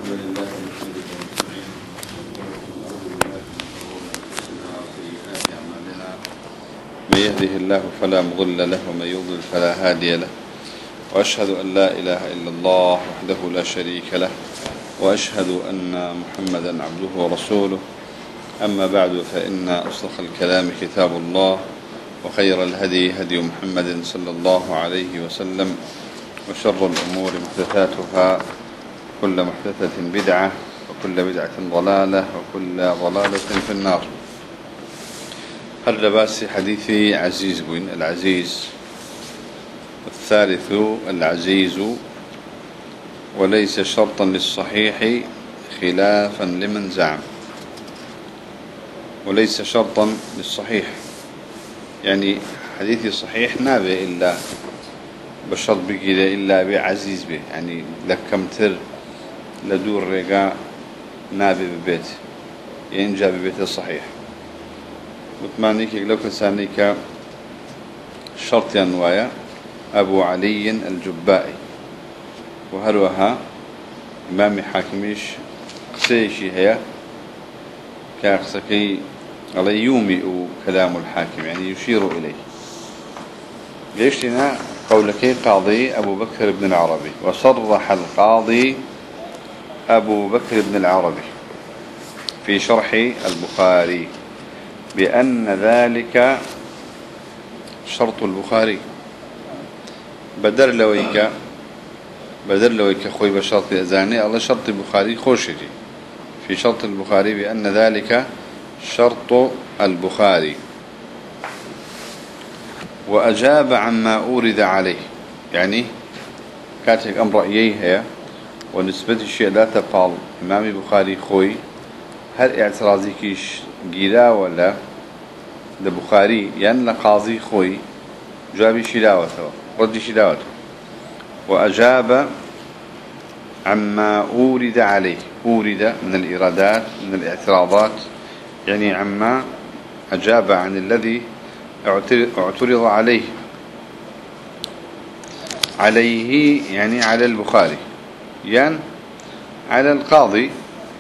الحمد لله نحمده ونستعينه ونعوذ بالله من شرور انفسنا وسيئات اعمالنا من يهده الله فلا مضل له ومن يضلل فلا هادي له واشهد ان لا اله الا الله وحده لا شريك له واشهد ان محمدا عبده ورسوله اما بعد فان اصدق الكلام كتاب الله وخير الهدي هدي محمد صلى الله عليه وسلم وشر الامور محدثاتها كل محدثة بدعة وكل بدعة ضلالة وكل ضلالة في النار. هل بس حديثي عزيز بن العزيز الثالث العزيز وليس شرطا للصحيح خلافا لمن زعم. وليس شرطا للصحيح يعني حديثي صحيح نابع إلا بشرط بكذا إلا بعزيز به يعني لكمتر لدور رجاء نابي ببيت ينجا ببيت الصحيح متمانيك لو كسانيك شرط ينوايا أبو علي الجبائي وهروها إمام حاكميش قسيشي هي كأقسكي على يومئ كلام الحاكم يعني يشير إليه. ليش لنا قولك قاضي أبو بكر بن العربي وصرح القاضي أبو بكر بن العربي في شرح البخاري بأن ذلك شرط البخاري بدر لويك خوي بشرط أزاني الله شرط البخاري خوشجي في شرط البخاري بأن ذلك شرط البخاري وأجاب عما أورد عليه يعني كاتك أمر رأييه هي ونسبة الشيء لا تقال إمام البخاري خوي هل اعتراضي كيش جيلا ولا البخاري يعني لقاضي خوي جابي شلاوته ردي شلاوته وأجاب عما أورد عليه أورد من الإرادات من الاعتراضات يعني عما أجاب عن الذي اعترض عليه يعني على البخاري يعني على القاضي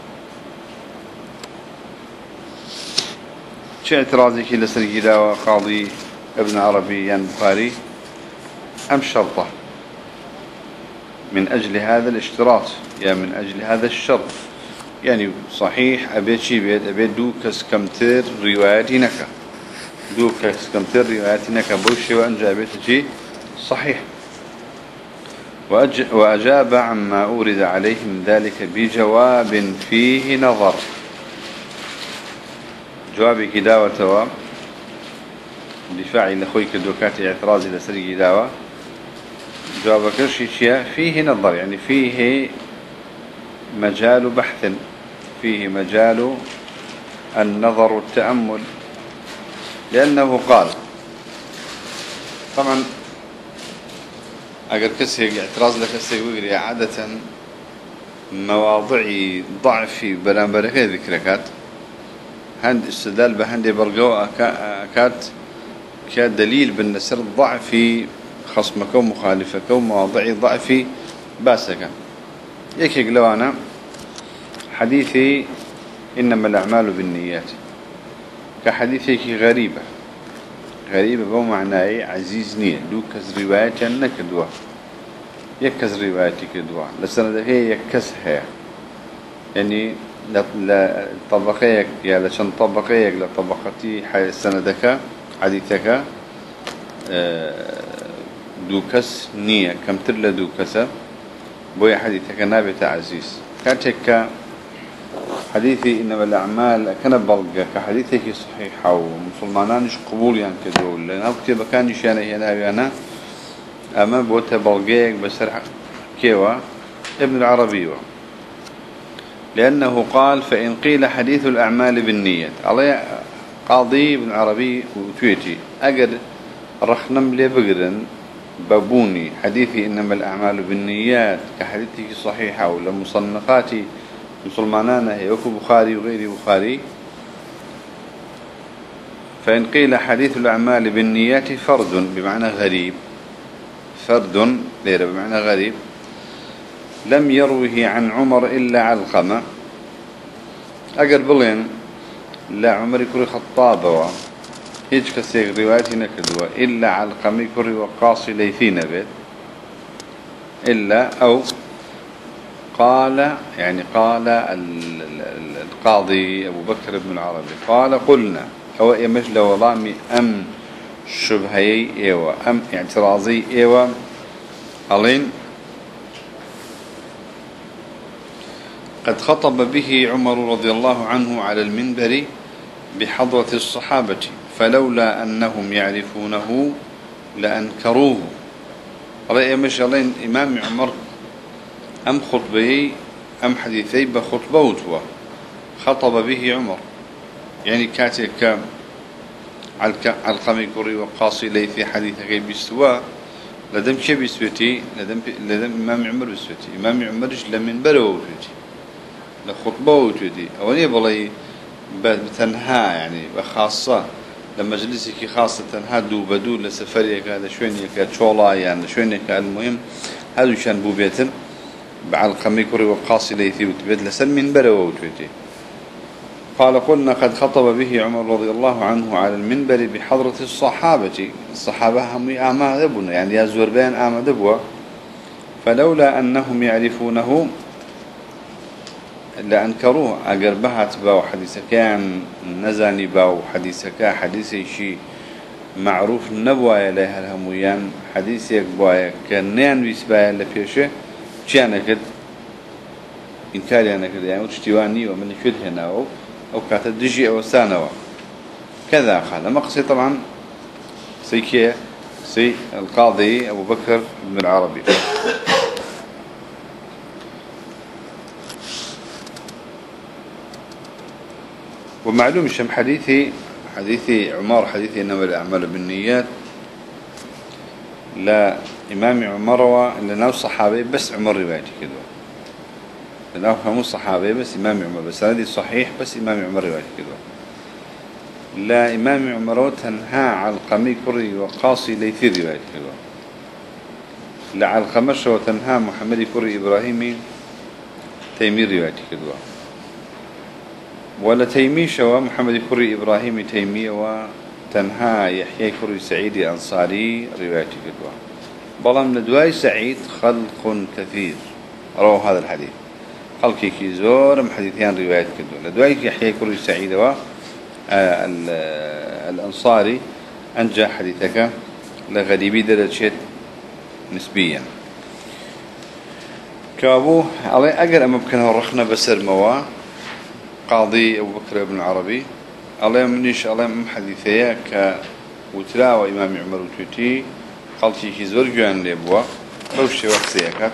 شو اعتراضك لسرقي لا قاضي ابن عربي يعني البخاري أم شرطه من أجل هذا الاشتراط يعني من أجل هذا الشرط يعني صحيح أبيت شي بيت أبيت دوكس كمتر رواياتي نكا دوكس كمتر رواياتي نكا بوشي وأن جابت شي صحيح وأجاب عما أورد عليه من ذلك بجواب فيه نظر جواب كداوة تواب دفاعي لأخويك دوكات اعتراضي لسري كداوة جواب كرشي فيه نظر يعني فيه مجال بحث فيه مجال النظر والتأمل لأنه قال طبعا أقل كسي اعتراض لكسي ويقري عادة مواضع ضعفي بلانبركة ذكركات هند استدلال بهندي برقو أكات كدليل بالنسر ضعفي خصمك ومخالفك ومواضع ضعفي باسك يكي لو أنا حديثي إنما الأعمال بالنيات كحديثك غريبة بمعنى عزيز نية دوكز روايات أنك دوا يكز رواياتك دوا لسنة هي يكزها يعني لطبقيك يا لشان طبقيك لطبقتي حي سندك حديثك دوكس نية كم ترلا دوكسة بويا حديثك نابت عزيز كاتك حديثي إنما الأعمال كان بلغة كحديثك صحيحة ومسلمانانش قبول يعني كدول لأن أكتب كانش أنا أما بوتا بلغيك بسرح كيوا ابن العربي لأنه قال فإن قيل حديث الأعمال بالنية علي قاضي ابن العربي وتويتي أقر رخنم لي بقرن بابوني حديثي إنما الأعمال بالنيات كحديثك صحيحة ولا مصنفاتي مسلمانان هي وكو بخاري وغير بخاري فإن قيل حديث الأعمال بالنيات فرد بمعنى غريب فرد ليرة بمعنى غريب لم يروه عن عمر إلا علقمة أقر بلين لا عمر كري خطابه هيج كسيق روايتي نكدوا إلا علقمة كري وقاصي ليثين بيت إلا أو قال يعني قال القاضي أبو بكر بن العربي قال قلنا أو يمجل ولامي أم شبهي إيوة أم اعتراضي إيوة ألين قد خطب به عمر رضي الله عنه على المنبر بحضرة الصحابة فلولا أنهم يعرفونه لأنكروه رأي مش ألين إمام عمر أم خطبه أم حديثي بخطبوته خطب به عمر يعني كاتك علقمي كري وقاصي ليثي حديثك بيستوى لدم شي بيسوتي لدم إمام عمر بيسوتي إمام عمر لمن بلو وتوتي لخطبه وتوتي أولي بلي بتنها يعني بخاصة لمجلسك خاصة تنها دو بدو لسفريك هذا شوينك تشولا يعني شوينك المهم هذا شان بوبيتن بعلقمي كري وقاصي ليثي وتبيت لسن من بلو وتوتي قال قلنا قد خطب به عمر رضي الله عنه على المنبر بحضرة الصحابة هم آمادبنا يعني يا زوربان آمادبوا فلولا أنهم يعرفونه لأنكروه أقربهت باو حديث كان نزاني باو حديثك حديثي شيء معروف نبوى إليها الهمويان حديثي أكبوى كان بيسبايا لفيشه كان كد إنكاري أنا كد يعني وتشتواني ومن شد هنا أو كانت دجي أو سانوا كذا قال مقصي طبعا سي القاضي أبو بكر بن العربي ومعلوم الشم حديثي عمر حديثي إنما الأعمال بالنيات لا إمام عمر لنا الصحابي بس عمر روايتي كده لنا هم الصحابي بس إمام عمر بس هذه صحيح بس إمام عمر روايتي كده لا إمام عمر تنهى علقمي كري وقاصي ليثي روايتي كده لا علقمش وتنهى محمد كري إبراهيمي تيمي روايتي كده ولا تيميش ومحمد كري إبراهيم تيمية وتنهى يحيى كري سعيد أنصاري روايتي كدوا بلام ندواي سعيد خلق كثير رواه هذا الحديث خلقي كيزور محدثيان رواية كدوا ندواي يحيى كري سعيد الأنصاري أنجى حديثك لغريبي درجة نسبيا كابو علي أجر أما بكنه رخنا بسر موا قاضي أبو بكر بن العربي الله منيش الله من حديثيه كوتلاوى إمام عمر وتوتي قالتي في زرجان لبوا بوشي وقسيك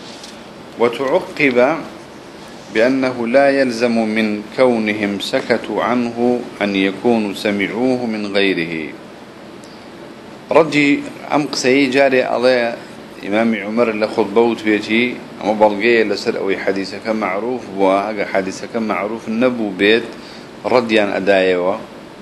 وتعقب بأنه لا يلزم من كونهم سكتوا عنه أن يكونوا سمعوه من غيره رجي أمقسي جاري على إمام عمر اللي خطبوت بيتي أما بلغي لسر أوي حديثك معروف وأجا حديثك معروف النبو بيت رديان أدايوا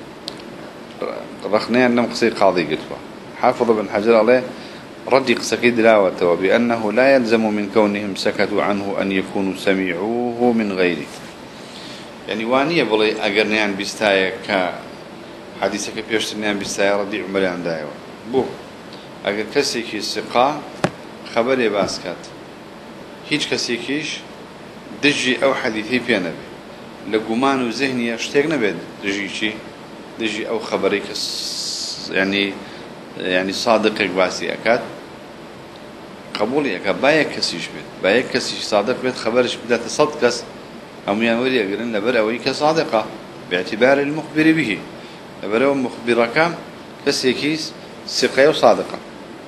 رخنيا نمقسي قاضي قلتوا حافظ بن حجر عليه ردي قسكي دلاوته وبأنه لا يلزم من كونهم سكتوا عنه أن يكونوا سمعوه من غيره يعني وانية بلي أقرنيان بيستايا كحديثك بيشتنيان بيستايا ردي عمريان دايوا بو أقر كسيكي السقا خبري باسكات هيج كسيكيش دجي أو حديثي في نبي لقمان وذهني اشتاق نبي دجي أو خبري يعني صادق باسي أكاد قبولي أكاد بايك كسيش بيت بايك كسيش صادق بيت خبرش بدأت صدقس أم ينوري أقرن لبرأوي كصادقة باعتبار المخبر به لبرأو مخبرك كسيكيس ثقة وصادقة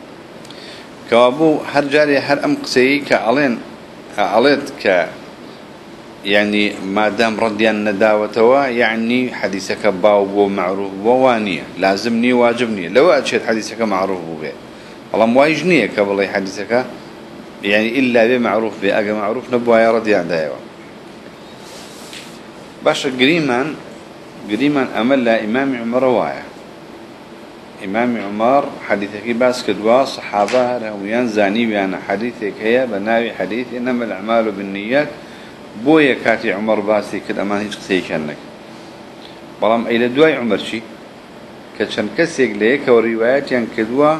كابو هر جاري هر أمقسي كألين عليت يعني ما دام رديان نداوتوا يعني حديثك باو معروف بوانية لازمني واجبني لو أشهد حديثك معروف به والله مواجنية كبلي حديثك يعني إلا بمعروف بأجا معروف نبوا يا رديان دايوا باش قريمان أمل إمام عمر رواية إمام عمر حديثك باس كدوا صحابة ويان زاني بيان حديثك هي بناوي حديث إنما الأعمال بالنيات بويا كاتي عمر باسي كد أمان هيج قسي كانك بلام أي لدواي عمر شي كتشن كسيك ليك وروايات ين كدوا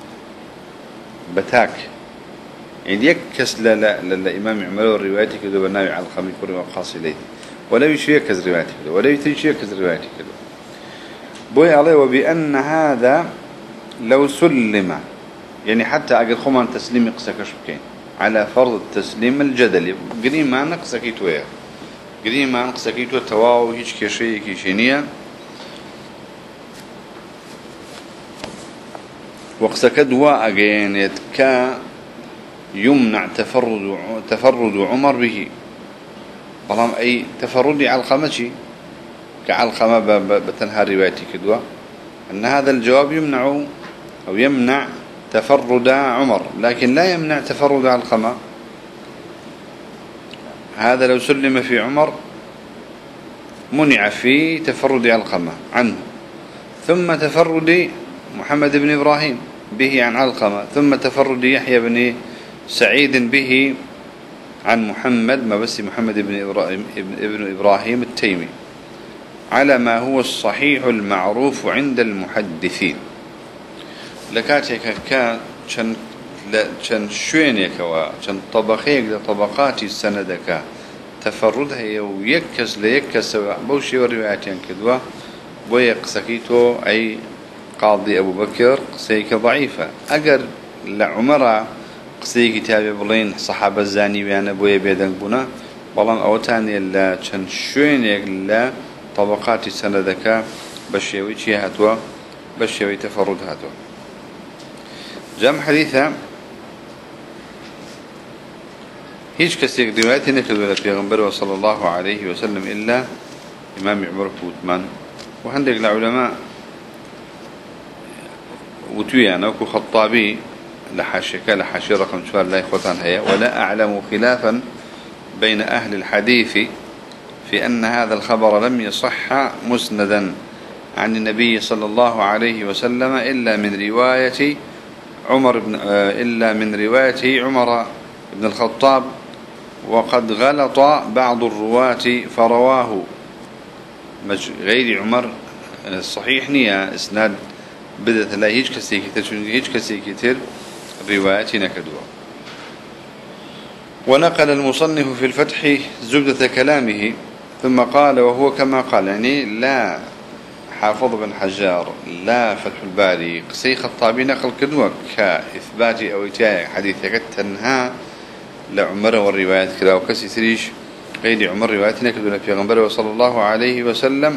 بتاك يعني يكس للإمام عمر والروايات كدوا بناوي على الخميس ورواية خاصة ليه ولا يشوي كز روايات كدوا ولا يتشوي كز روايات كدوا بوي عليه وبأن هذا لو سلم يعني حتى أقل خمان تسليم قسكش بكين على فرض التسليم الجدلي قريم ما نقسكيتو يا قريم ما نقسكيتو تواو هيش كشي كيشينيا وقسك دواء أجينت كا يمنع تفرد عمر به بلام أي تفردي على الخمشي كعلقمة بتنهى روايتي كدوا أن هذا الجواب يمنع أو يمنع تفرد عمر لكن لا يمنع تفرد علقمة. هذا لو سلم في عمر منع في تفرد علقمة عنه ثم تفرد محمد بن إبراهيم به عن علقمة ثم تفرد يحيى بن سعيد به عن محمد ما بس محمد بن إبراهيم التيمي على ما هو الصحيح المعروف عند المحدثين لكاتك كان شن شوينك وشن طبقيك لطبقات السندك تفردها ويكس ليكس بوشي والرواياتين كدوا ويقسكيتو أي قاضي أبو بكر قسيك ضعيفة أجر لعمر قسي كتاب بلين صحابة الزاني بيانا بويا بيدن بنا بلان أوتاني لا شن شوينك لا طبقات سندك بشيوي شي هاتوا بشيوي تفرد هاتوا جام حديثا هيش كسيك رواياتي نكدوا للبيغمبر صلى الله عليه وسلم إلا إمام عمر بوتمان وعندك العلماء وتويانا وكو خطابي لحاشي رقم شوار لا يخوتان هيا ولا أعلم خلافا بين أهل الحديث في أن هذا الخبر لم يصح مسندا عن النبي صلى الله عليه وسلم إلا من رواية عمر بن الخطاب وقد غلط بعض الرواة فرواه غير عمر صحيح نية إسناد بدأت لا هيج كسي كتير روايات نكدوا. ونقل المصنف في الفتح زبدة كلامه ثم قال وهو كما قال يعني لا حافظ بن حجار لا فتح الباري قسي خطابي نقل كدوة كإثبات أو إتاء حديثك تنهى لعمر والروايات كلا وكسي تريش غير عمر رواياتنا كدوة في غنبره صلى الله عليه وسلم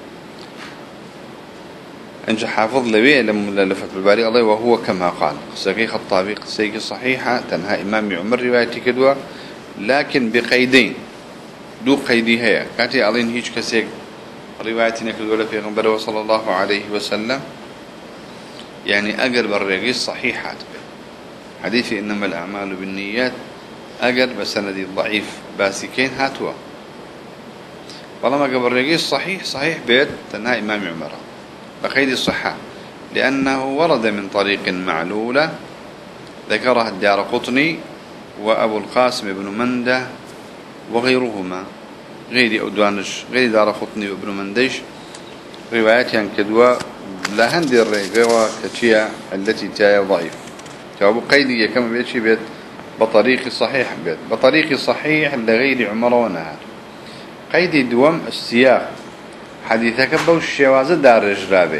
أنت حافظ لبيه لفتح الباري الله وهو كما قال قسي خطابي قسي صحيحة تنهى إمام عمر رواياتي كدوة لكن بقيدين دو قيدي هي كاتي علين هيج كسيك رواياتنا كدولة في غنبره صلى الله عليه وسلم يعني أقرب الرقيس صحيحات حديث إنما الأعمال بالنيات أقرب بسند ضعيف باسكين هاتوا والله ما قبل الرقيس صحيح بيت تنهى إمام عمر بقيد الصحة لأنه ورد من طريق معلولة ذكرها الدارقطني وأبو القاسم بن منده وغيرهما غير أدوانش غير دارقطني وابن منديش روايات كدوا لا هندي الرقوة كتشيا التي تايا ضعيف جواب قيدية كما بيتشي بيت بطريق صحيح بيت بطريق صحيح لغير عمر ونهار قيدي دوام السياق حديثك بوش شوازة دار رجرابي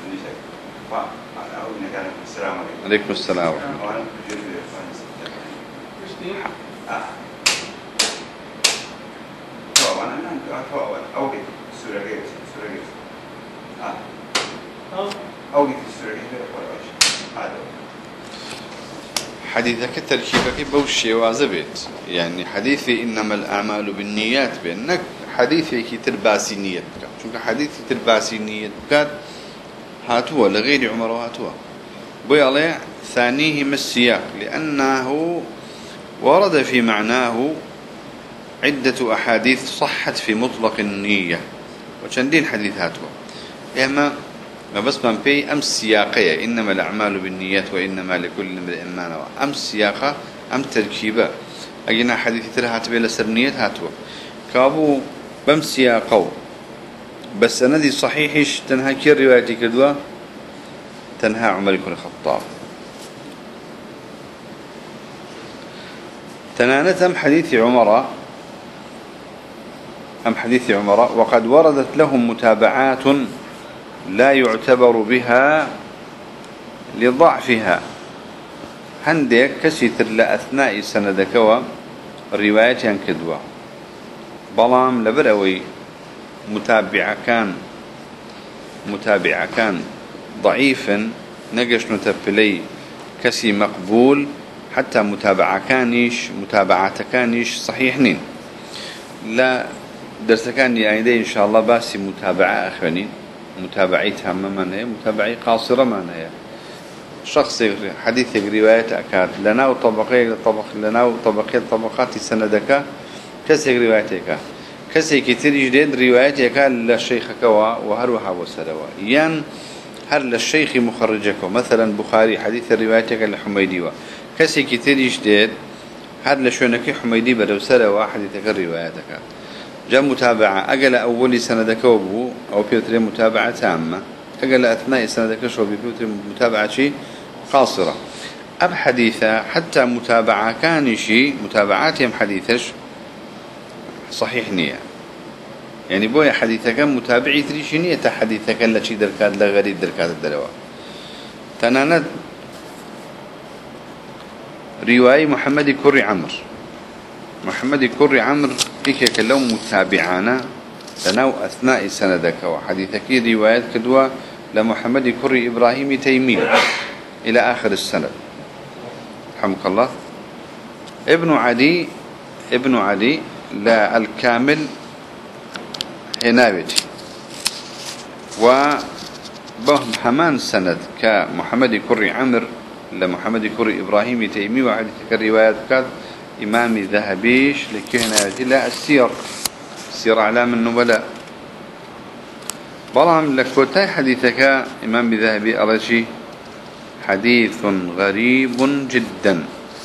عليكم السلام حديثك تركيبك بوشي وازبت يعني حديثي إنما الأعمال بالنيات بأنك حديثي ترباسي نية بك شوك حديثي ترباسي نية بك هاتوا لغير عمر وهاتوا بي عليه ثانيه السياق لأنه ورد في معناه عدة أحاديث صحت في مطلق النية وشندين حديث هاتوا إما ما بس من بي أم سياقية إنما الأعمال بالنيات وإنما لكل امرئ ما نوى أم سياقة أم تركيبة أجينا حديث ترى هاتبه لسرنيات هاتوا كابو بم سياقو بس سندي صحيحش تنها كير روايتي كدوا تنها عمر بن الخطاب تنانت أم حديث عمر وقد وردت لهم متابعات لا يعتبر بها لضعفها هندك كسيتر لأثناء سندكوا الرواية كدوا بلام لبروي متابع كان ضعيفا نقش نتبلي كسي مقبول حتى متابعات كانيش صحيحين لا درس كان يعني إن شاء الله بس متابعة أخوانين متابعتها ما هي متابعة قاصرة ما هي شخص حديث رواية أكاد لنا طبقات سندك كسي روايتك كسي كتير جديد روايتك للشيخ كوا وهروها وسلوا ين هل للشيخ مخرجك مثلا بخاري حديث روايتك لحميدي كسي كتير جديد هل لشونك حميدي بدو سلوا حديثك روايتك جاء متابعة أقل أول سندك وبو أو بيوتري متابعة تامة أقل أثناء سندك شو بيوتري متابعة شيء قاصرة أب حديثة حتى متابعة كان شيء متابعاتهم حديثش صحيح نية يعني بويا حديثك متابعي تريشي نية حديثك التي دركات لغريب دركات الدلوة تناند رواية محمد كري عمر إيكا كلهم متابعانا لنو أثناء سندك وحديثك روايات كدوة لمحمد كري إبراهيم تيمي إلى آخر السند رحمك الله ابن عدي لا الكامل هناوتي وبهم حمان سند كمحمد كري عمر لمحمد كري إبراهيم تيمي وحديثك الروايات كاد إمام ذهبيش لكهناوتي لا السير أعلام النبلاء بلام لكوتاي حديثك إمام ذهبي أرشي حديث غريب جدا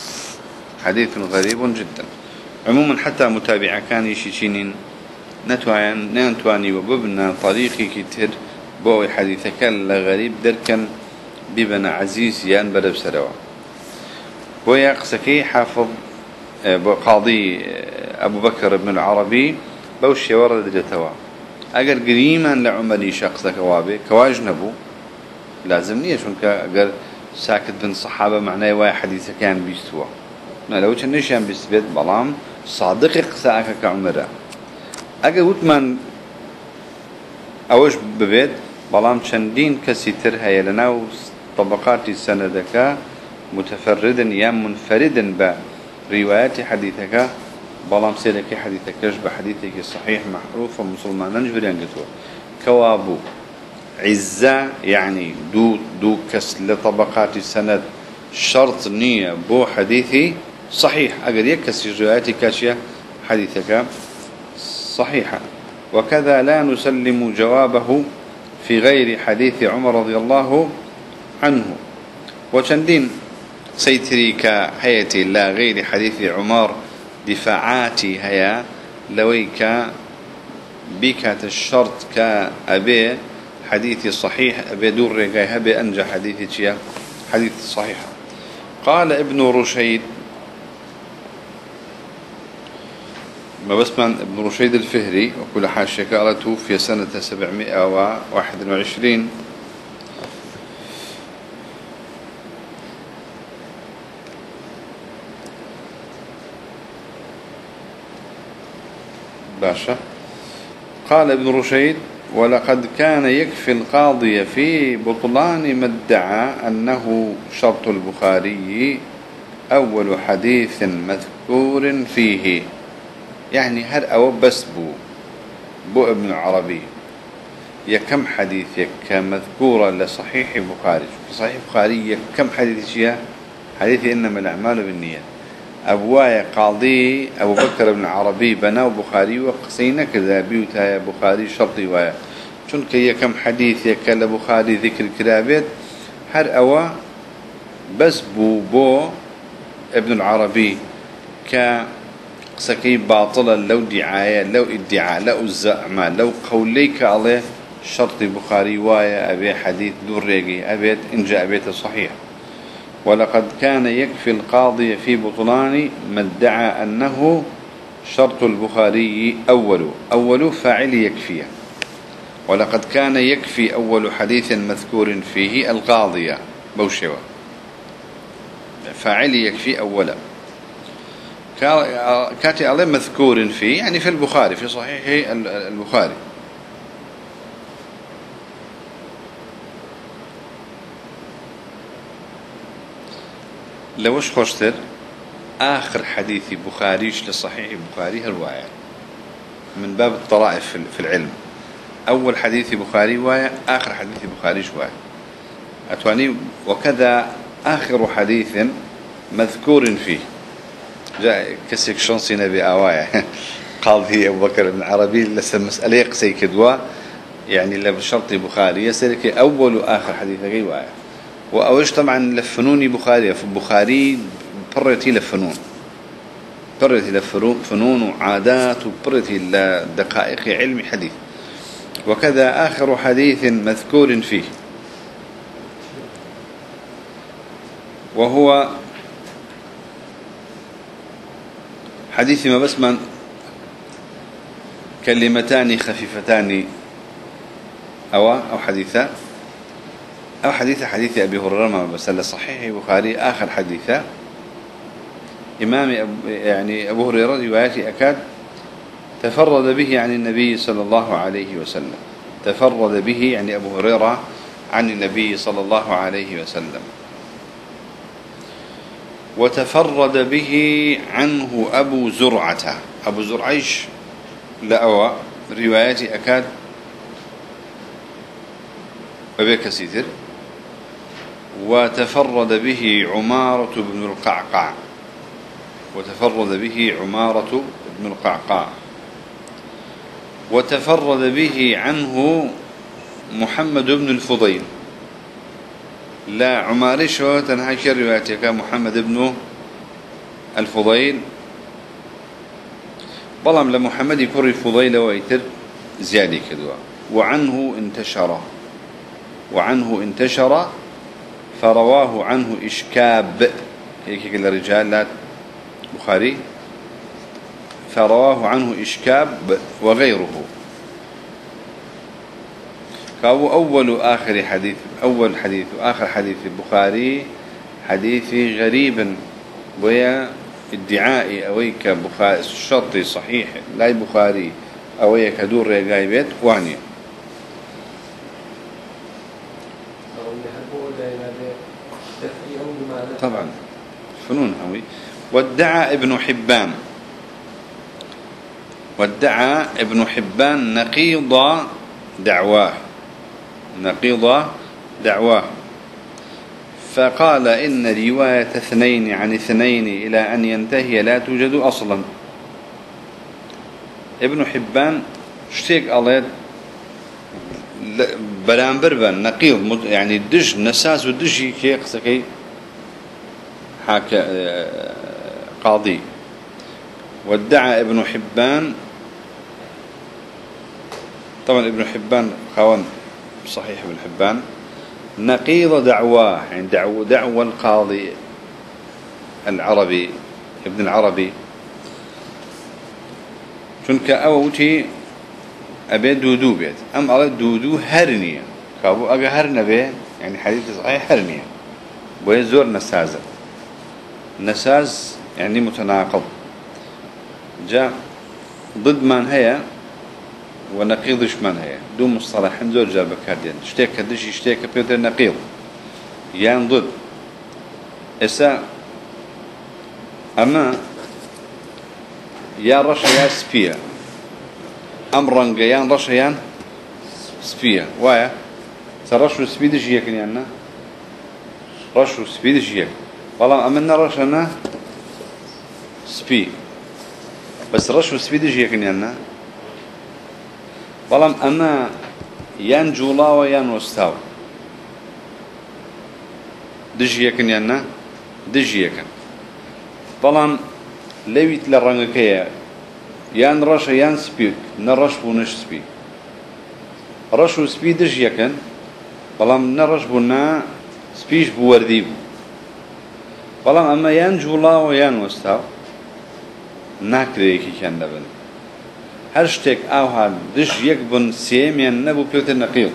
عموما حتى متابع كان يشيشين نتواني وببنا طريقي كتير بوي حديثك لغريب دركا ببنا عزيز يان بدب سروا بوي قسكي حافظ قاضي أبو بكر بن العربي بوشي ورد جتوا أجر قريما لعملي شخص كوابي كواجنبو لازم نيش أجر ساكت بن صحابة معناه واحد حديث كان بيستوى ما لو كنش يان بيستبد بلام صادق قساك كعمره أجر وثمان أوش ببيت بلام شندين كسيتر هي لنا طبقات سندك متفردا يا منفردا بروايات حديثك بلام سيدك حديثك يشبه حديثك الصحيح محروف ومسلمان نجبر ينقطوا كوابو عزة يعني دو كس لطبقات السند شرط نية بو حديثي صحيح أقل يكس رواياتي كاشية حديثك صحيحة وكذا لا نسلم جوابه في غير حديث عمر رضي الله عنه وشندين سيتري كهيتي لا غير حديث عمر دفاعاتي هيا لويك بكات الشرط كأبي حديثي صحيح أبي دور رجاي هبي أنجح حديثي حديث صحيح قال ابن رشيد ما بسمع ابن رشيد الفهري وكل حاشية قال توفي سنة 721 باشا قال ابن رشيد ولقد كان يكفي القاضي في بطلان ما ادعى أنه شرط البخاري أول حديث مذكور فيه يعني هل أو بس بو ابن العربي يكم حديث مذكورة لصحيح بخاري صحيح بخاري كم حديث حديث إنما الأعمال بالنيات أبوايا قاضي أبو بكر بن العربي بناو بخاري وقسينا كذا بيوتها بخاري شرطي چونك يكم حديث يكال بخاري ذكر كرابيت هر أوا بس بو ابن العربي كسكي باطلا لو دعاية لو ادعاء لو الزعمة لو قوليك عليه شرط بخاري وايا أبي حديث دور ريقي أبيت إن جاء بيت صحيح. ولقد كان يكفي القاضي في بطلان ما ادعى أنه شرط البخاري أول فاعل يكفيه. ولقد كان يكفي أول حديث مذكور فيه القاضية بوشوا فاعل يكفي أولا كاتي عليه مذكور فيه يعني في البخاري في صحيح البخاري. لوش خوشتر آخر حديث بخاريش لصحيح البخاري الرواية من باب الطرائف في العلم. أول حديث بخاري وايا آخر حديث بخاريش وايا أتواني. وكذا آخر حديث مذكور فيه جاء كسيك شانسي نبي آوايا قاضي أبو بكر بن عربي لسه المسألة يقسي كدوا يعني لبشرط بخاري يسألك أول وآخر حديث غير وايا. وأوش طبعا لفنوني بخاري في البخاري برتي لفنون وعادات وبرتي لدقائق علم حديث. وكذا آخر حديث مذكور فيه وهو حديث ما بس من كلمتان خفيفتان أو حديثا أو حديث أبي هريرة ما بس صحيح البخاري آخر حديثا إمام يعني أبو هريرة رواياتي أكاد تفرد به عن النبي صلى الله عليه وسلم. تفرد به يعني أبو هريرة عن النبي صلى الله عليه وسلم. وتفرد به عنه أبو زرعة. أبو زرعيش لأوى رواياتي أكاد وبيك سيتر. وتفرد به عمارة بن القعقاع. وتفرد به عنه محمد بن الفضيل. لا عمارش تنهاش روايتك محمد بن الفضيل بلام لمحمد يكون الفضيل ويتر زيادة كدوا. وعنه انتشر فرواه عنه إشكاب هيك الرجال لا بخاري فرواه عنه إشكاب وغيره. فهو أول حديث وآخر حديث البخاري حديث غريب ويا ادعاء أويك بخاري الشرطي صحيح لا البخاري أويك دور رجايبت وعني طبعا فنون هوي. وادعى ابن حبان نقيض دعواه فقال إن رواية 2 عن 2 إلى أن ينتهي لا توجد أصلا. ابن حبان اشتيك عليه برانبربان نقيض يعني الدج نساس والدج كي قصكي حاك قاضي. وادعى ابن حبان طبعا ابن حبان خوان صحيح ابن حبان نقيض دعواه يعني دعوى القاضي العربي ابن العربي چونك أوتي أبي دودو بيت أم على دودو هرنية كابو أجا هرنا به يعني حديث صحيح هرنية ويزور نساز يعني متناقض جاء ضد من هي ونقيضش من هي دو مصطلح زور جاب كاردين اشتيك دش اشتيك بيتر نقيض يعني ضد اسا اما يا رشا يا سبيا امرن يان رشا يان سبيا وايا سرشو سبيدش يكن يعني رشو سبيدش يك والله امنا رشنا سبي بس رشو سبيدش يكن يعني والله أما يان جولاوة يان وستاو دجيكن يانا دجيكن طالما لويت لرنكيا يان رش يان سبيك نرش بونش سبي رش وسبي دجيكن طالما نرش بونا سبيش بورديب طالما أما يان جولاوة يان وستاو ناكريكي كان نبن هرشتك أوها دش يكبن سيميان نبو بيوتر نقيل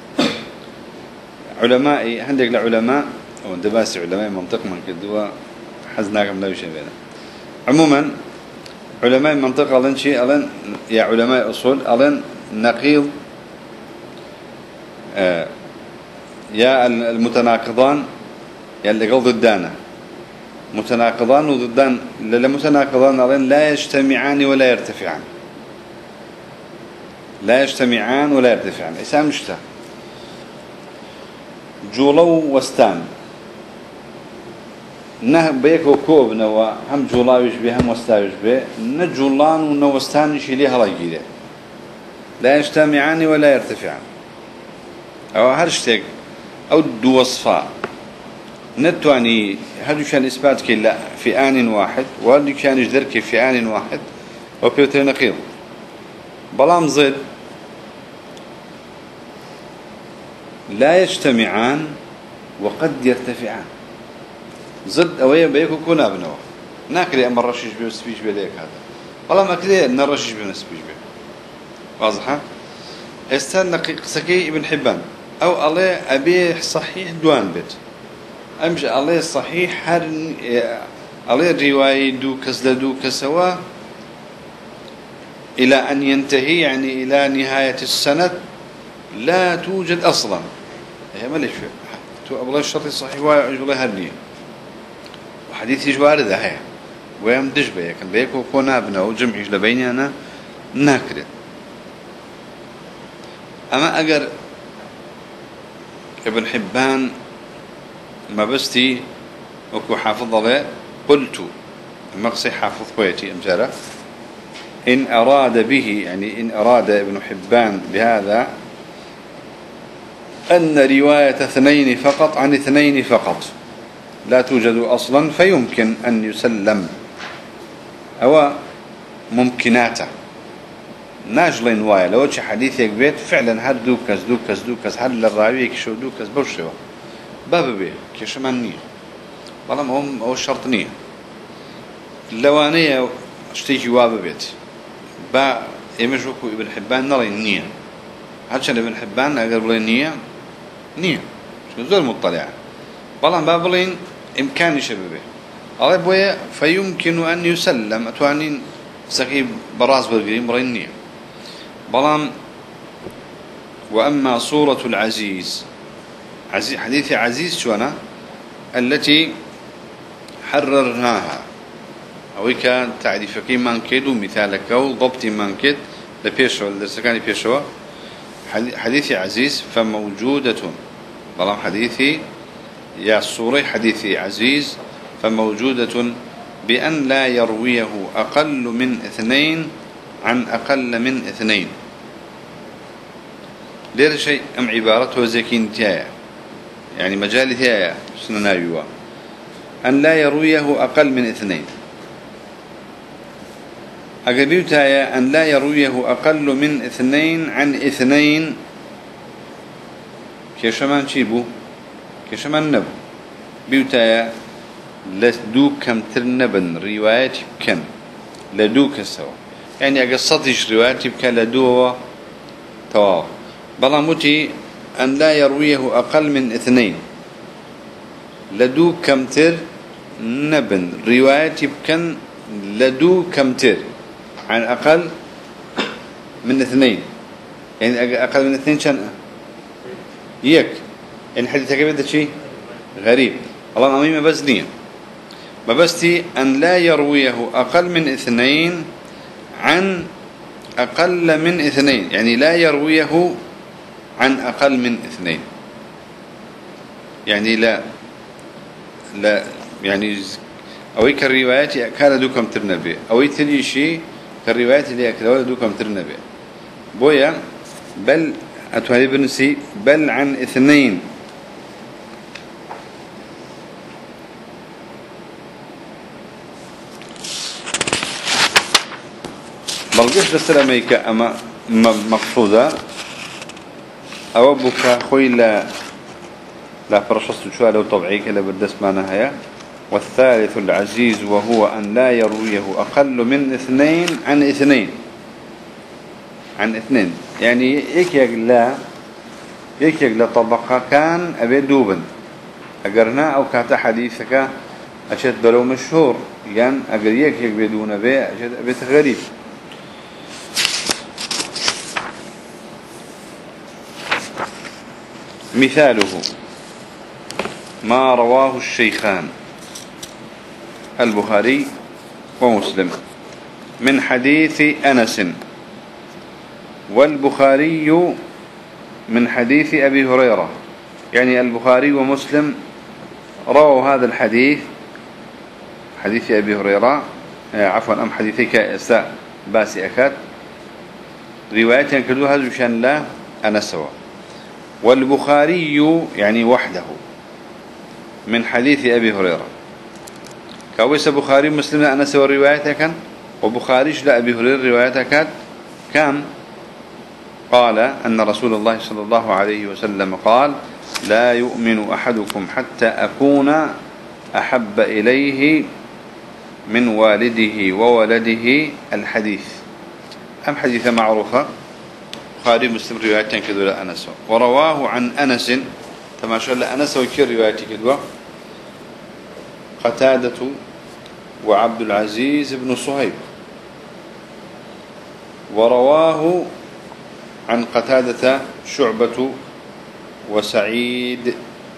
علمائي عندك العلماء وندباسي علماء منطق من كدوا حزناكم لا يشي بينا عموما علماء منطق ألن شيء ألن يا علماء أصول ألن نقيل يا المتناقضان يا اللي قل ضدانا متناقضان وضدان متناقضان ألن لا يجتمعان ولا يرتفعان لا يجتمعان ولا يرتفعان إسام مشتا جولو وستان نه بيكو كوب نوا هم جولاويش به هم وستاويش به نجولان ونوستان يشيلي هلا يجيده لا يجتمعان ولا يرتفعان أو هرشتك أو دو وصفاء نتواني هل كان إثبات كلا في آن واحد وهل كان يجدرك في آن واحد وبيوتر نقيض بلام ضد لا يجتمعان وقد يرتفعان ضد أويا بيكو كنا بنوا ناكلي أما الرشيش بيه وسبيش بيه ليك هذا والله ما كلي نرشيش بيه وسبيش بيه واضحة استنى قصكي ابن حبان أو الله أبي صحيح دوان بيت أمشي الله صحيح هر الله رواية دو كسل كسوا إلى أن ينتهي يعني إلى نهاية السند لا توجد أصلا هي ما ليش تو أبغى الشرط الصحيح وأجل هرني وحديث جوارد هي ويم دجبه كان بيكو كنا ابنه وجمعي لبيني أنا ناكره أما أجر ابن حبان ما بستي وكو حافظ له قلت مقصي حافظ كويتي أمجارة إن أراد به يعني إن أراد ابن حبان بهذا أن رواية اثنين فقط عن اثنين فقط لا توجد أصلا فيمكن أن يسلم أو ممكناته ناجلين وايا لو شي حديثك بيت فعلا هاد دوكس هاد الراوي كشو دوكس بوشوا باب بيه كشمانية والله هم هو الشرط نية اللوانية اشتي جواب بيت با يمشوكو ابن حبان نرى النية هادشان ابن حبان أقرب لي النية نية زول مطلع والله بابلين إمكاني شبابه الله بويا فيمكن أن يسلم أتوانين سقيب براس برقرين برين نية بلام وأما صورة العزيز حديث عزيز شوانا التي حررناها أو كان تعريف كي مانكد ومثالك أو ضبط مانكد لبيشوا لسكاني بيشوا حديث عزيز فموجودة بلام حديثي يا الصورة حديثي عزيز فموجودة بأن لا يرويه أقل من اثنين عن أقل من اثنين لير شيء أم عبارته زكين تيايا يعني مجال تيايا سننايوا أن لا يرويه أقل من اثنين أقبيوتايا أن لا يرويه أقل من اثنين عن اثنين كيشمان شيبو كيشمان نبو بيوتايا لدو كم ترنبن روايات كم لدو كسوا يعني أقصتش روايات بك لدو تواف بلاموتي أن لا يرويه أقل من اثنين لدو كم تر نبن روايات بكن لدو كم تر عن أقل من اثنين يعني أقل من اثنين شن يك يعني حديثك بدأ شيء غريب الله أمي ما بزنيه ما بستي أن لا يرويه أقل من اثنين عن أقل من اثنين يعني لا يرويه عن أقل من اثنين يعني لا يعني أو كالروايات كان دوكم ترنبي أو يتلي شيء كالروايات اللي أكلوا دوكم ترنبي بويا بل أتوالي بنسي بل عن اثنين. بلغش لسلاميك أما مقصودة أو بك خوي لا فرشست شو لو طبعيك إلا بالدس معنا هيا. والثالث العزيز وهو أن لا يرويه أقل من اثنين عن اثنين عن اثنين، يعني يكيق طبقة كان أبي دوبا أقرنا أو كاتا حديثك أشد بلو مشهور، يعني أقر يكيق بدون أبي أشد أبي غريب. مثاله ما رواه الشيخان البخاري ومسلم من حديث أنس، والبخاري من حديث أبي هريرة، يعني البخاري ومسلم رووا هذا الحديث حديث أبي هريرة عفوا أم حديثك أستاء باسي أكاد رواية كدوها زوشان لا أنا سوا. والبخاري يعني وحده من حديث أبي هريرة كويس بخاري مسلم أنا سوا روايته كان، وبخاريش لا أبي هريرة روايته كان قال أن رسول الله صلى الله عليه وسلم قال لا يؤمن أحدكم حتى أكون أحب إليه من والده وولده الحديث. أم حديث معروفة بخاري مسلم روايتين كذو أنس، ورواه عن أنس تماشى لأنس وكير روايتي كذو قتادة وعبد العزيز بن صهيب، ورواه عن قتادة شعبة وسعيد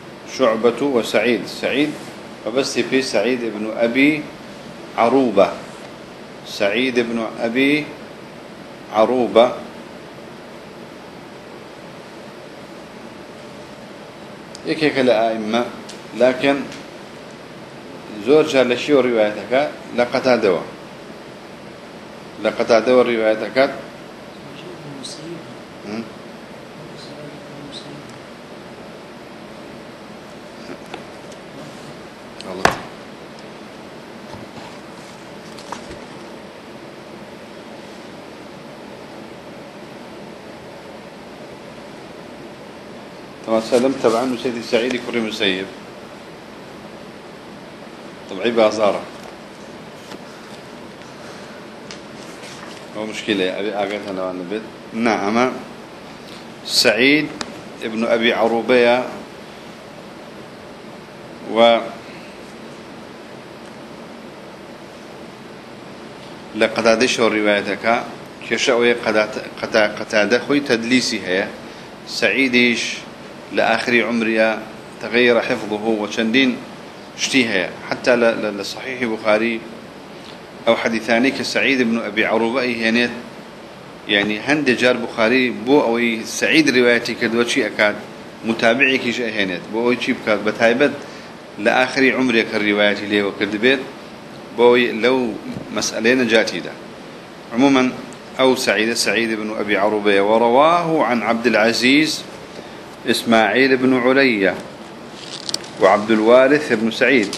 سعيد وبس في سعيد بن أبي عروبة، سعيد بن أبي عروبة يكيك لأئمة، لكن زورجا لشيو روايتك لقتادة روايتك طبعا سلم تبعا سيدي سعيد كريم مسيب طبعي بازارة هو مشكلة أبي أقلتها لو أنا بيت. نعم سعيد ابن أبي عروبية لقتادة شو روايتك كشأوية قتادة خوي تدليسي هي سعيديش لآخر عمرها تغير حفظه وشندين اشتيها حتى لصحيح بخاري أو حديثاني كسعيد بن أبي عروبة هنيت، يعني هند جار بخاري بو أو سعيد روايتي كدوشي أكاد متابعي كيش هنيت بو أو شيء بكاد بتايبد لآخر عمرك الروايات ليه وكذبت بوي لو مسألة جاتي ده. عموما أو سعيد بن أبي عروبة، ورواه عن عبد العزيز إسماعيل بن علية وعبد الوارث بن سعيد،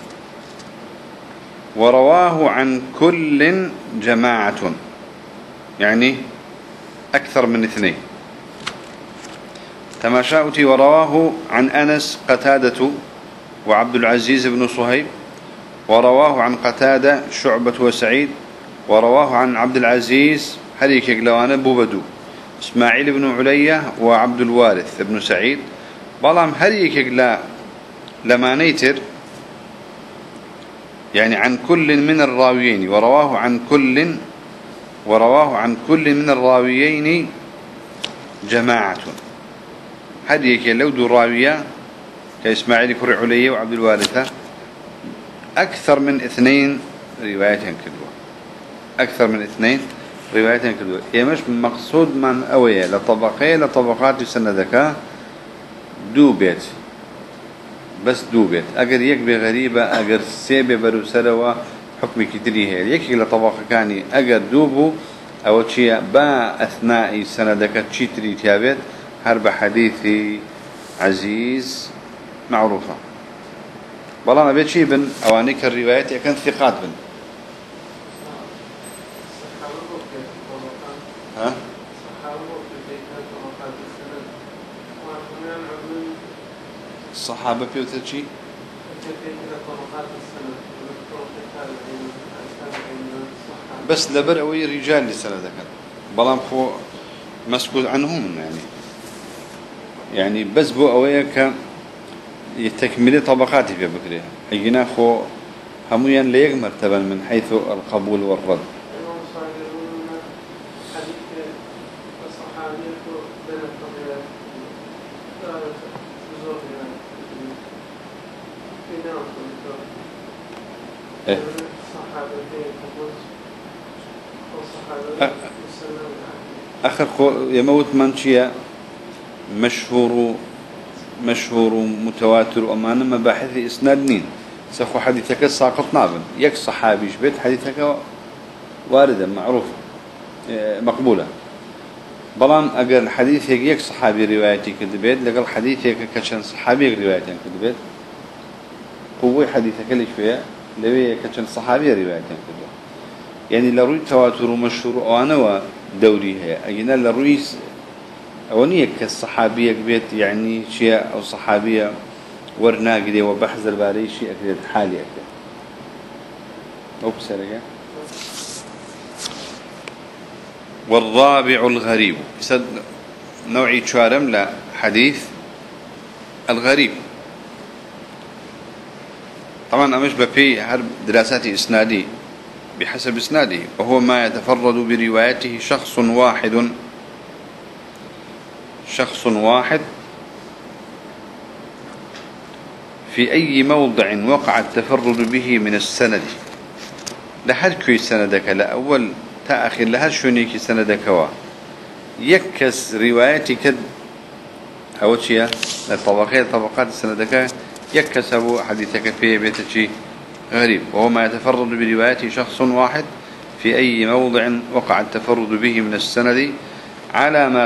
ورواه عن كل جماعة يعني أكثر من اثنين تماشاؤتي. ورواه عن أنس قتادة وعبد العزيز بن صهيب، ورواه عن قتادة شعبة وسعيد، ورواه عن عبد العزيز هريك لوانا بوبدو إسماعيل بن علية وعبد الوارث بن سعيد، بلام هريك لما نيتر يعني عن كل من الراويين، ورواه عن كل من الراويين جماعة هريك لو دو راوية كإسماعيل كرع علية وعبد الوارثة أكثر من اثنين رواية كدوة، أكثر من اثنين رواية كدوة. يمش مقصود من أوية لطبقات سندك دو بيت بس دو بيت أجر يك بغريبة أجر سيب بروسلوا حكم كتير هي يك لطبقة كاني أجر دوبو أو شيء با أثناء سندك تشتري تيابت هرب حديثي عزيز معروفة. والله ما بيتشي بن أوانيك الروايات كانت ثقات بن. ها؟ الصحابة بيوتشي بس لبر أوي رجال لسنة ذكر بلام خو مسكوت عنهم يعني بس بو أوي ك يتكمل طبقاتي في بكرة أجينا خو هميا ليق مرتبا من حيث القبول والرد. آخر يموت منشية مشهور متواتر وأمانة مباحث إسناد نين سخو حديثك ساقط نابن يك صحابي شبيت حديثك واردة معروف مقبولة بلان أقل حديث يك صحابي روايتي كذبت لقل حديث يك كشن صحابي روايتي كذبت قوي حديثك اللي فيها لوي كشن صحابي روايتي كذبت يعني لروي تواتر ومشهور وأنا ودوري هي أجينا لروي أونيك كالصحابية كبيت يعني شيء أو صحابية ورناقدي وبحث الباري شيء أكيد حالي أكيد أو بسرعة. والرابع الغريب يسد نوعي شوارم لا حديث الغريب طبعا أمش بفي حرب دراسات إسنادي بحسب إسناده وهو ما يتفرد بروايته شخص واحد في أي موضع وقع التفرد به من السند لحد كوي سندك لأول تأخير لحد شونيك سندك يكس روايتك أول شيء طبقات سندك يكس أبو حديثك فيه بيتشي غريب وهو ما يتفرد بروايته شخص واحد في أي موضع وقع التفرد به من السند على ما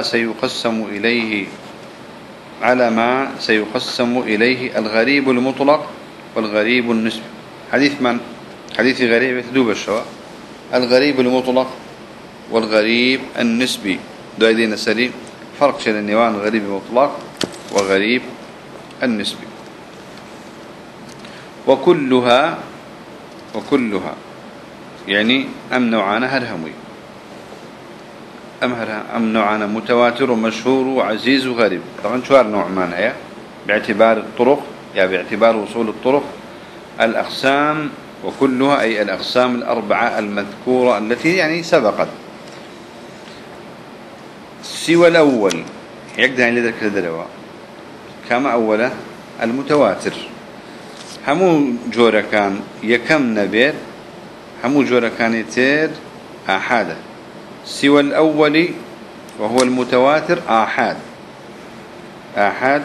سيقسم إليه الغريب المطلق والغريب النسبي. حديث غريب يتدوب الشواء الغريب المطلق والغريب النسبي دايدين سليم فرق شين النوان غريب المطلق وغريب النسبي وكلها يعني أم نوعانا هرهمي أم نوعانا متواتر ومشهور وعزيز وغريب طبعا شوار نوع مانها باعتبار الطرق باعتبار وصول الطرق الأقسام وكلها أي الأقسام الأربعة المذكورة التي يعني سبقت سوى الأول يقدر لذلك الدلوة كما أوله المتواتر همو جورا كان يكم نبيت همو جورا كان يتير آحاده سوى الأول وهو المتواتر آحاد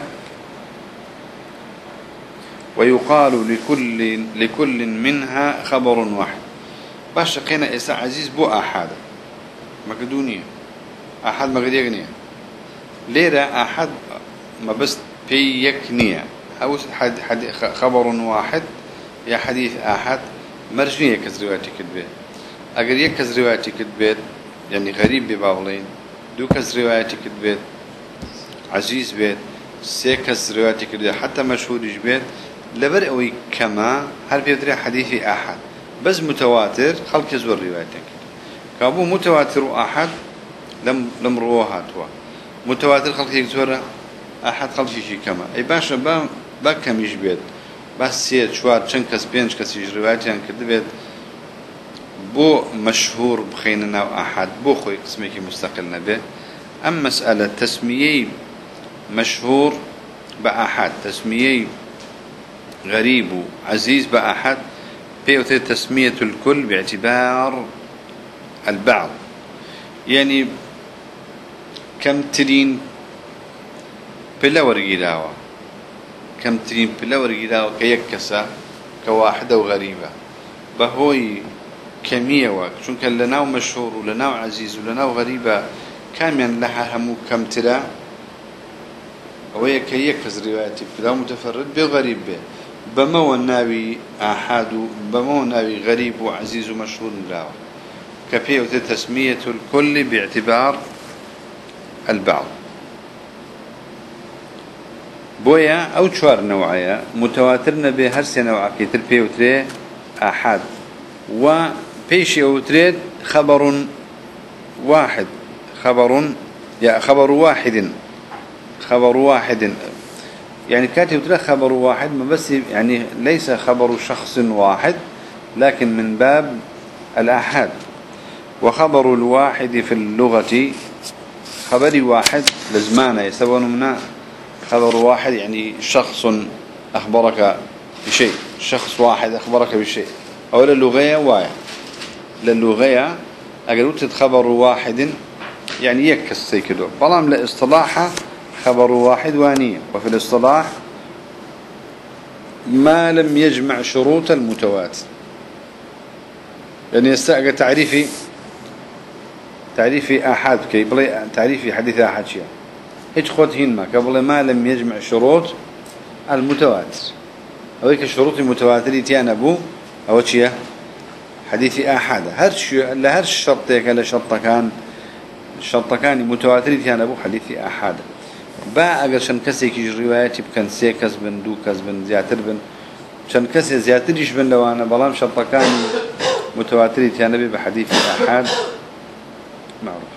ويقال لكل منها خبر واحد باش قينا إسا عزيز بو آحاد مقدونية آحاد مقديقنية ليرة آحاد ما بس في يكنية أو خبر واحد يا حديث آحاد مرجنية كزرواتي كتبه أقل يكز روايتي كتبه يعني غريب بباولين دو كز روايتي كتبه عزيز بيت سيكز روايتي كتبه حتى مشهور بيت لبر أوي كما هل بيدري حديثي آحاد بس متواتر خلق يزور روايتك كابو متواتر وآحاد لم روها توا متواتر خلق يزور آحاد خلق شيء كما أي باشا با كم يجبيت بس سيد شوار چنكس بينج كس روايتي عن كتبه بو مشهور بخيننا وآحاد بو خوي قسميكي مستقلنا به أما مسألة تسمية مشهور بآحاد تسمية غريب عزيز بآحاد بيوتي تسمية الكل باعتبار البعض يعني كم ترين بلا ورقيلاوة كم ترين بلا ورقيلاوة كيكسا كواحدة وغريبة بهوي كمية واك شون كان لناو مشهور ولناو عزيز ولناو غريبة كاميا لها همو كم ترى وهي كيكز روايتي بلا متفرد بغريب به بما والناوي آحاد بما والناوي غريب وعزيز ومشهور لا كفيه تسمية الكل باعتبار البعض بويا أو شوار نوعية متواترنا بهرس نوع كي تربيه وتري آحاد وبيشي وتريد خبر واحد خبر واحد يعني كاتب ترى خبر واحد ما بس يعني ليس خبر شخص واحد لكن من باب الآحاد وخبر الواحد في اللغة خبر واحد لزمانه يسوون منا خبر واحد يعني شخص أخبرك بشيء شخص واحد أخبرك بشيء أو للغة واحد للغة أقلت خبر واحد يعني يكس كده بلام لاصطلاحه خبر واحد وانية وفي الاصطلاح ما لم يجمع شروط المتواتر يعني يستأجى تعريفي آحاد كي بلي تعريفي حديث آحاد شيء هيك خد هنا قبل ما لم يجمع شروط المتواتر هذيك الشروط المتواترة تيانا بو أو شيء حديث آحاد هر شرطك على شرط كان متواتر تيانا بو حديث آحاد با اگر شن کسی که روایتی بکن سه کس بن دو کس بن زیاتر بن شن کسی زیاتریش بن لوانا بلام شرطکان متواتری تیانبی بحديث آحاد معروف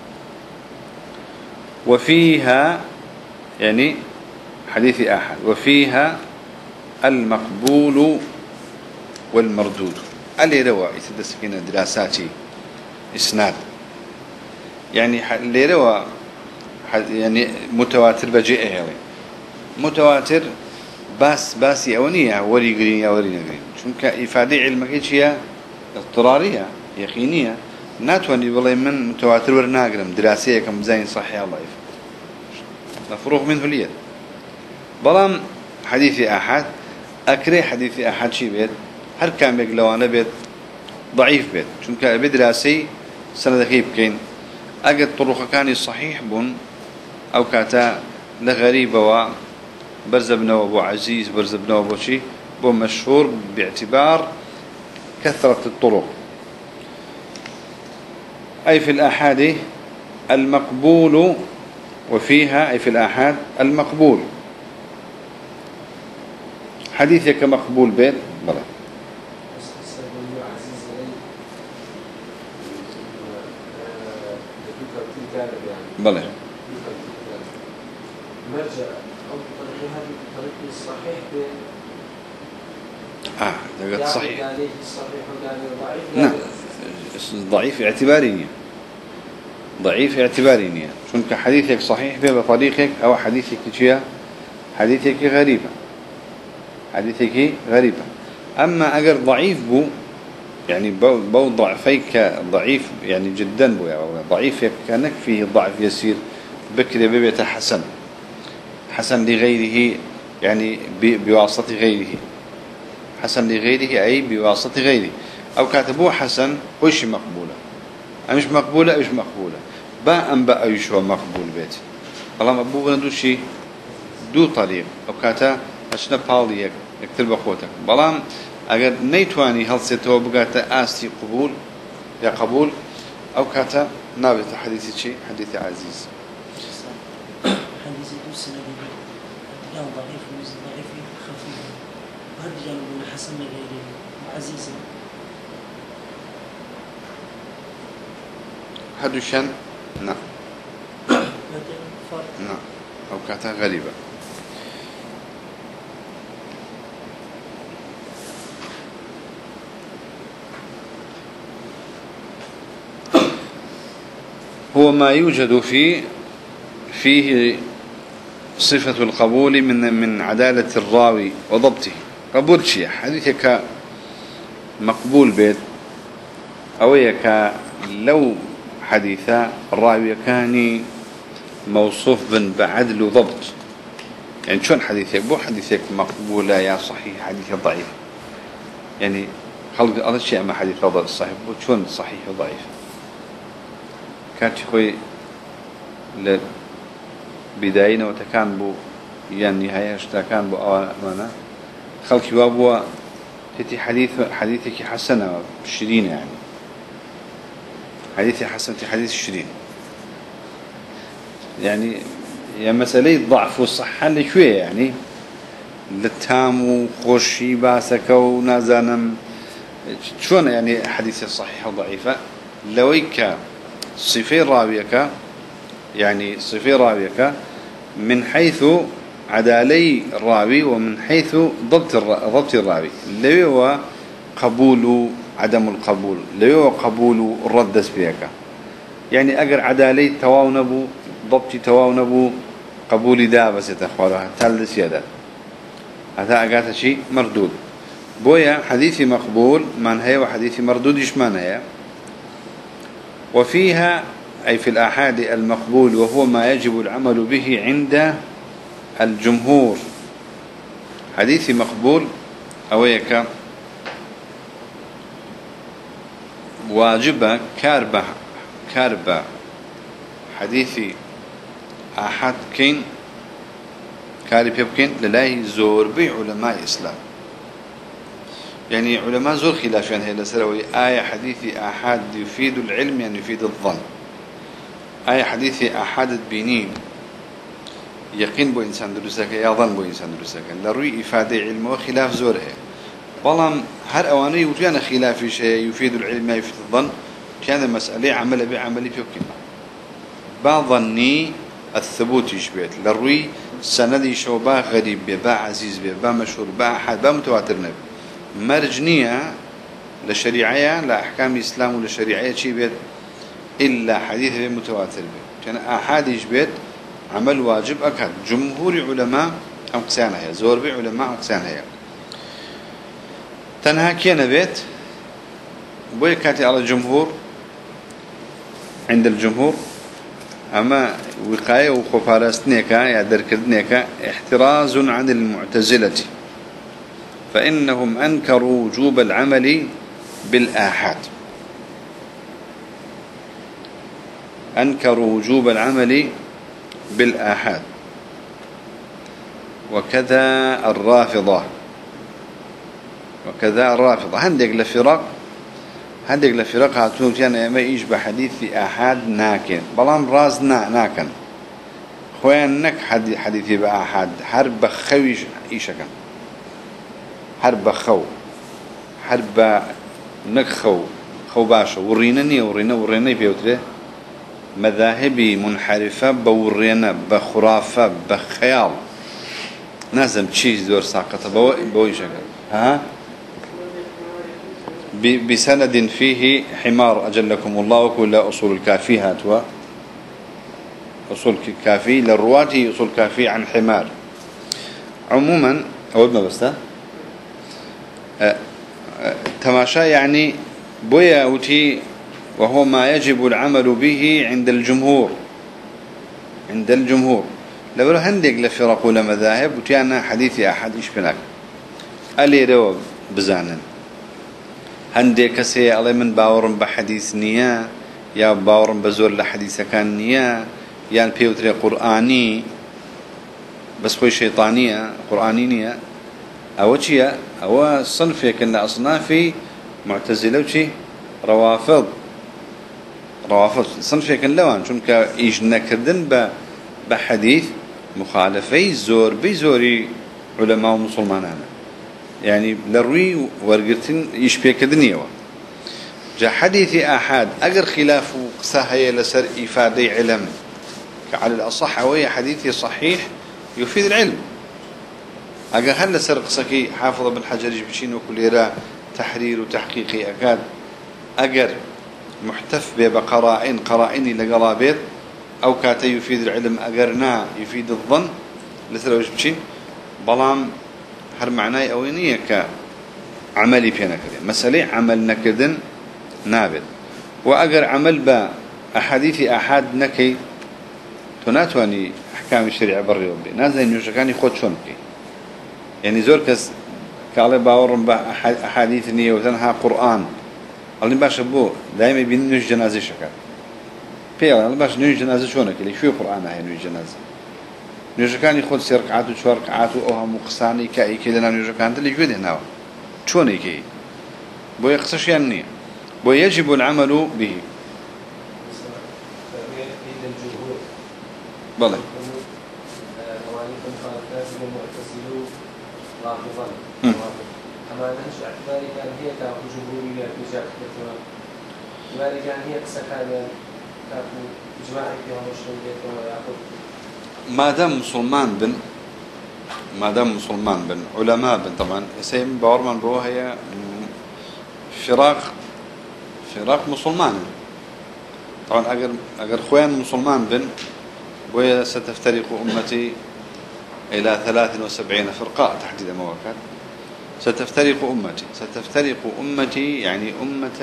وفيها يعني حديث آحاد وفيها المقبول والمردود اللي روى يتدس فينا دراساتي إسناد يعني اللي روى يعني متواتر بجيء يعني متواتر باس يونية وري قرين يا وري نقرين شنك إفادة علمك إيش هي اضطرارية يقينية ناتواني والله من متواتر ورناقرم دراسية كم زين صحيح الله مفروغ منه اليد بلام حديث أحد أكره حديث أحد شي بيت هل كان بيقلوانا بيت ضعيف بيت شنك بدراسي سنة خيب كين أجد طرق كان صحيح بن أو كاتا لغريبة وبرز بن أبو عزيز برز بن أبو شي بو مشهور باعتبار كثرة الطرق أي في الآحاد المقبول وفيها أي في الآحاد المقبول حديثك مقبول بيت بلى بلى مرجع أو طريق هذه الطريق الصحيح ده صحيح يعني الصحيح وضعيف نعم ضعيف اعتباريني ضعيف اعتباريني شنك حديثك صحيح بطريقك أو حديثك شيء حديثك غريبة أما أجر ضعيف بو يعني بو ضعفيك ضعيف يعني جدا بو يعني ضعيف كأنك فيه ضعف يسير بكرة بيبة حسن لغيره يعني بواسطة غيره حسن لغيره أي بواسطة غيره أو كاتبوه حسن وش مقبولة مش مقبولة باء أيش هو مقبول بيت والله مقبول دو شيء دو طريق أو كاتا أشنا بالي يكتب أخوتك بلام أجر نيتواني هل ستو بقاتا آستي قبول يا قبول أو كاتا نابت حديث شيء حديث عزيز حديث دو سنة لا ضعيف ومثل ضعيف خفيف وهذا جانب حسن غيره وعزيز حدوشان نعم نعم أو كاتا غريبة هو ما يوجد فيه صفة القبول من عدالة الراوي وضبطه قبول شيء حديثك مقبول بيت أو يك لو حديث الراوي كان موصوف بعدل وضبط يعني شون حديثك بو حديثك مقبول يا صحيح حديث ضعيف يعني خلق هذا الشيء ما حديث ضعيف صحيح بو شون صحيح وضعيف كانت خوي بداية وتكان بو يعني نهاية اشتاكان بو أمانة خلقي وابوا هتي حديثك حسنة شيرين يعني حديثي حسن حديث شيرين يعني مسألة ضعف والصحة اللي شوية يعني للتام وخوشي باسك ونازانم شلون يعني حديث صحيح وضعيفة لويك صفي راويك يعني صفي راويك من حيث عدالي الراوي ومن حيث ضبط الراوي اللي هو قبول عدم القبول اللي هو قبول الرد بيك يعني أجر عدالي تواونبو ضبطي تواونبو قبول دا بس يتخوالها تلس يدا هذا أجاته شيء مردود بويا حديثي مقبول من هي وحديثي مردود إيش من هي وفيها أي في الآحاد المقبول وهو ما يجب العمل به عند الجمهور حديثي مقبول أويك واجبة كاربة حديثي أحد كين كارب يبكين لله زور بي علماء الإسلام يعني علماء زور خلافين هي لسروي آية حديثي أحد يفيد العلم يعني يفيد الظن آية حديثي أحد بينين يقين بو إنسان درسك يا ظن بو إنسان درسك لروي إفادة علم وخلاف زور هي والله هر أواني وكان خلاف شيء يفيد العلم ما يفيد الظن كان مسألة عمل بعمل يمكن بعض ظني الثبوت يشبه لروي سندي شوبا غريب با عزيز با مشهور با أحد با متواتر نبي مرجنية لشريعية لأحكام الإسلام ولشريعية شيء بيت إلا حديث متواتر بيت كان أحد يشبه عمل واجب أكد جمهور علماء أقسان هي زور بي علماء أقسان هي تنها كينا بيت بوي كاتي على الجمهور عند الجمهور أما وقاية وخفارستنيكا يا دركدنيكا احتراز عن المعتزلة فإنهم أنكروا وجوب العمل بالآحاد أنكروا وجوب العمل بالآحاد وكذا الرافضة هندق لفرق هاتون كان ما يشبه حديث آحاد ناكن بلان راز ناكن خوان نك حديث بآحاد حرب خويش إيشكن حرب نكخو باشا ورينا بيوتره مذاهبي منحرفة بورينا بخرافة بخيال نازم تشيز دور ساقطة بويشكن ها بسند فيه حمار أجلكم الله وكل أصول الكافي هاتوا أصول الكافي للرواة أصول الكافي عن حمار عموما أول ما بس تماشى يعني بويا وتي وهو ما يجب العمل به عند الجمهور لو هندق لفرق ولا مذاهب وتيانا حديثي أحد إيش بناك ألي رو بزانن هندي كسي الله من باورم بحديث نيا يا باورم بزور لحديث كان نيا يا بيوتري قرآني بس خوي شيطانية قرآني نيا أو شيء أو صنف كنا أصنافي معتزلة وشي روافض صنف كنا لوان شون كإيش نكردن بحديث مخالفي زور بزوري علماء مسلمان يعني لروي ورقتين يشبيك الدنيا جاء حديث أحد أجر خلاف قصاها لسر إفادة علم على الأصح وهي حديث صحيح يفيد العلم أجر هل لسر قصكي حافظ بن حجر بشين وكل يرى تحرير وتحقيقي أكاد أجر محتف بقرائن لقرابيت أو كاتي يفيد العلم أجرنا يفيد الظن لسر وش بشين بلام هر معناه أوينية كعملي فينا كذا مسألة عمل نكدن نابد وأجر عمل بأحاديث أحد نكي تناتواني أحكام الشريعة بري وبي نازل يوشكاني خود شون كي يعني زور كس كالله باورم بأحاديث نية وتنها قرآن اللي باش أبوه دائما بينوش جنازة شكل فيلا اللي باش نوش جنازة شونك اللي شو قرآن هاي نوش جنازة نوێژەکانی خۆت سێ ڕکعات و چوار ڕکعات و ئەو هەموو قسانی کە ئەیکەی لەناو نوێژەکانتە لەگوێ دێناوە چۆن ئەیکەی بۆیە قسەشیان نییە بۆ يجب العمل به بلى أما نش اعتباري كان هي تأخذ جمهورية بجاء كتير اعتباري كان هي سكان تأخذ إجماعي فيها مشروعية ويأخذ ما دام مسلمان بن علماء بن طبعا سيم باورمان بروه هي فراق مسلمان طبعا أجر خوان مسلمان بن وهي ستفترق أمتي إلى 73 فرقة تحديد مواقع ستفترق أمتي يعني أمة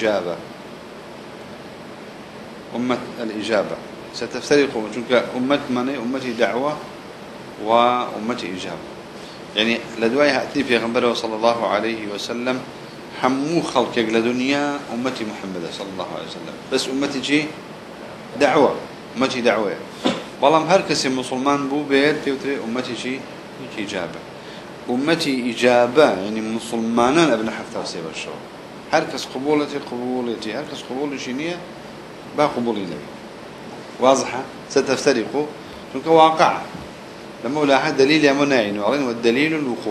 الإجابة ستفترق أمتي دعوة وأمتي إجابة يعني لدواي هاتي في غنبره صلى الله عليه وسلم حمو خلق لدنيا أمتي محمد صلى الله عليه وسلم بس أمتي جي دعوة أمتي دعوة والله هركس مسلمان بو بيت يوتري أمتي جي إجابة أمتي إجابة يعني مسلمانا ابن حفتة وسيب الشو هركس قبولتي هركس قبول شينية با قبولي لي واضحة ستفترق شنك واقع لما ولا أحد دليل يمنعين والدليل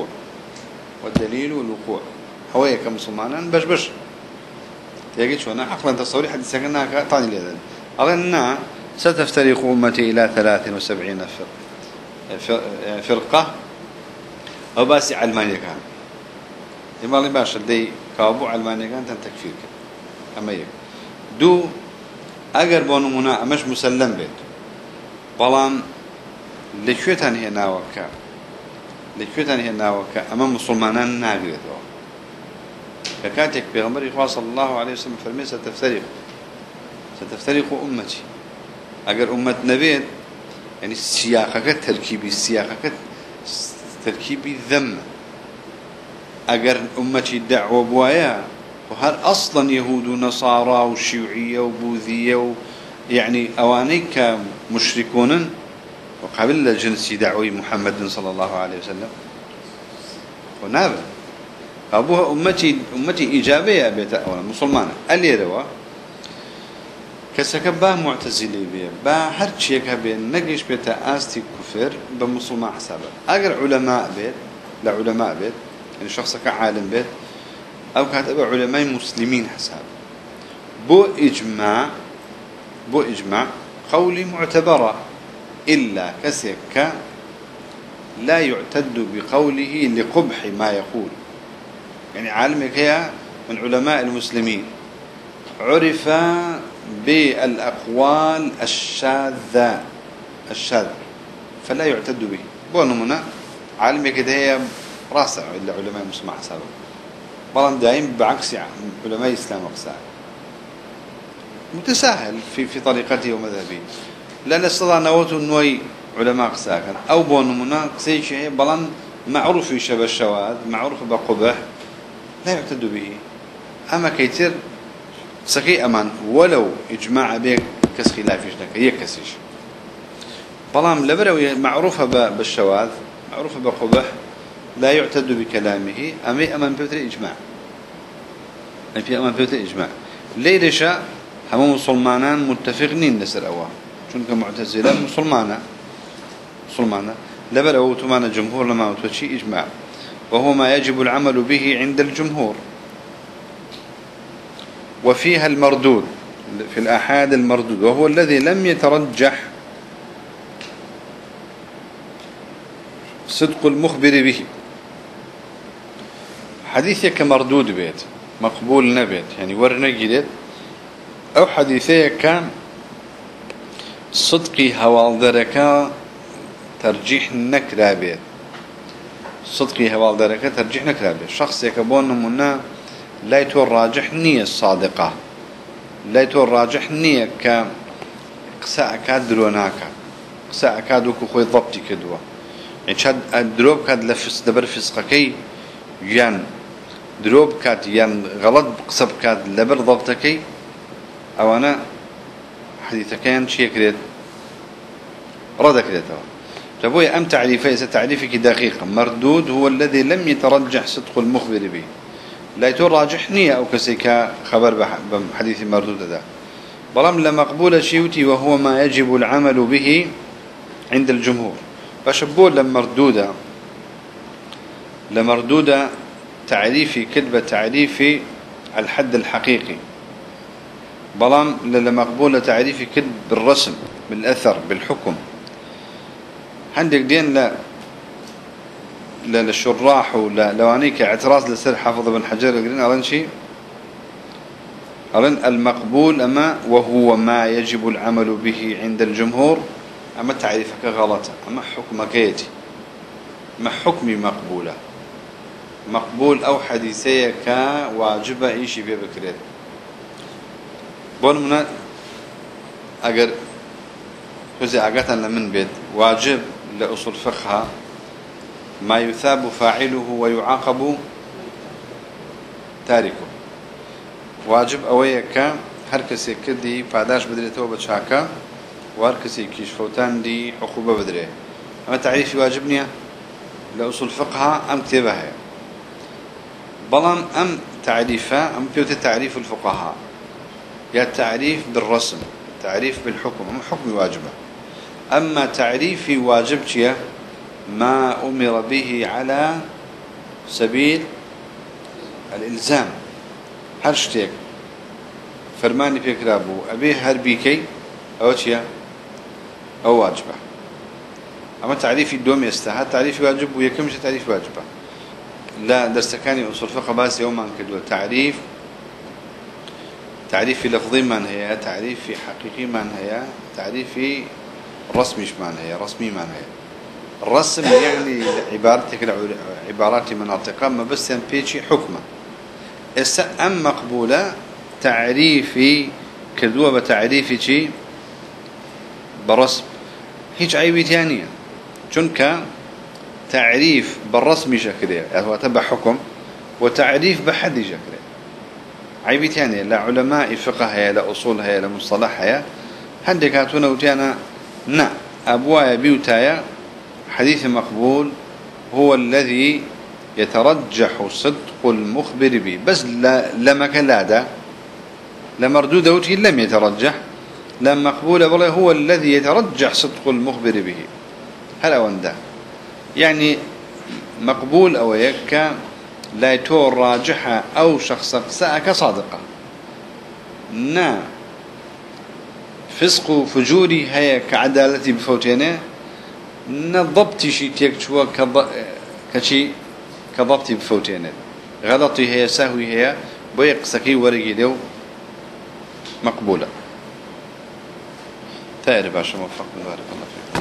الوقوع هو كمسلمانا بش يجي شو أنا عقلا تصوري حد سكنها طاني لهذا أظن ستفترق أمتي إلى 73 فرقة أو بس علمانية كان يمالي باش دي كابو علمانية كان تكفير أما يك دو أجر بونمنا مش مسلم بيت بلام لكوتان هي ناوكا أمام مسلمان ناقيته فكاتك بغمر إخوة صلى الله عليه وسلم فرمي ستفترق أمتي أجر أمة نبيت يعني السياقة تركيبي ذم أجر أمتي الدعوة بوايا وهل أصلا يهود ونصارى وشيوعية وبوذية يعني أوانيك مشركون وقبل جنسي دعوي محمد صلى الله عليه وسلم ونابا أبوها أمتي إيجابية بيتا أولا مسلمانة اللي روا كسكباه معتزلي بيه با هرشيك بيه نقش بيتا آستي كفر بمسلمان حسابه أقر علماء بيت يعني شخص كعالم بيت أو كاتب علماء مسلمين حسابه بو إجماع قولي معتبرة إلا كسك لا يعتد بقوله لقبح ما يقول يعني عالمك هي من علماء المسلمين عرف بالأقوال الشاذة فلا يعتد به بونمنا عالمك هي راسع إلا علماء مسلمين حسابه بلان دائم بعكس علماء الإسلام وقساء متساهل في طريقته ومذهبه لأن استطاع نوته النوي علماء قساكن أو بونمنا قسي شيء بلان معروف يشبه الشواذ معروف بقبح لا يعتد به أما كيتر سكي أمان ولو إجماع بيك كس خلافيش لك هي كسيش بلان لبرو معروفة بالشواذ معروفة بقبح لا يعتد بكلامه أمان بيوتر إجماع ليش هم مسلمان متفقين نسر أواه شنك معتزلة مسلمانة لبرو تمانا جمهور لما وتوشي إجماع وهو ما يجب العمل به عند الجمهور وفيها المردود في الآحاد المردود وهو الذي لم يترجح صدق المخبر به حديثك مردود بيت مقبول نبيت يعني ورنا جديد أو حديثك كان صدقي هوالدرك ترجيح نكرا بيت صدقي هوالدرك ترجيح نكرا بيت شخص يكبون منا لا يتور راجح نية الصادقة لا يتور راجح نية كقساء كاد دروناكا قساء كادوك خوي ضبطي كدوا يعني شاد دروب كاد لفس دبر فسقكي يان دروب كاد يان غلط بقصب كاد لبر ضبطكي أو أنا حديث كان شيء كريت رد كريته فبوي أم تعريفه إذا تعريفك دقيقا مردود هو الذي لم يترجح صدق المخبر به لا يتراجحني أو كسيك خبر بحديث مردود ذا بلام لمقبول شيوتي وهو ما يجب العمل به عند الجمهور فشبول لمردودة تعريفي كذبة تعريفي الحد الحقيقي بلام لمقبول تعريفي كذب بالرسم بالأثر بالحكم عندك دين لا للشراح ولا لوانيك اعتراض لسر حافظ بن حجر القرين أرن شيء أرن المقبول أما وهو ما يجب العمل به عند الجمهور أما تعريفك غلط أما حكمك يتي ما حكمي مقبولة مقبول أو حديثيك واجب إيشي في بكرير بون منا أجر فزي أجتنا لمن بيت واجب لأصول فقهها ما يثاب فاعله ويعاقب تاركه واجب أويك هر كسي كدي فاداش بدريته بتشاكا وهر كسي كيش فوتان دي عقوبة بدريه أما تعريفي واجبني لأصول فقهها أم كتبها بلان أم تعريفها أم بيوت تعريف الفقهاء يا تعريف بالرسم تعريف بالحكم أم حكم واجبه أما تعريفي واجبتي ما أمر به على سبيل الإلزام هرشتك فرماني في كرابو أبيه هربيكي أو تيا أو واجبه أما تعريفي الدوم يستاهل تعريفي واجب ويكمش تعريف واجبه لا درسكاني أصول فقه باس يوما كدو تعريفي لفظي من هي تعريفي حقيقي من هي تعريفي رسمي من هي رسمي من هي الرسم يعني عبارتك عبارات مناطق ما بس ينبيشي حكمة أم مقبولة تعريفي كدوة بتعريفي شيء برسم هيج عيبي ثانية چونك تعريف بالرسم شكله هو تبع حكم وتعريف بحد شكله عيبي ثانية لا علماء فقه لا أصول لا مصطلح هندك هاتونا وتانا نا أبوايا بيوتايا حديث مقبول هو الذي يترجح صدق المخبر به بس لما كان لا لمردود وجه لم يترجح لما مقبول والله هو الذي يترجح صدق المخبر به هلا وندا يعني مقبول أو يك لا يتور راجحة أو شخص ساءك صادقة نا فسق وفجوري هي كعدالتي بفوتينه نضبطي شيء تكشوا كشي كضبطي بفوتينه غلطي هي سهوي هي بيقسكي ورقي له مقبولة ثائر باشا موفق بارك الله فيك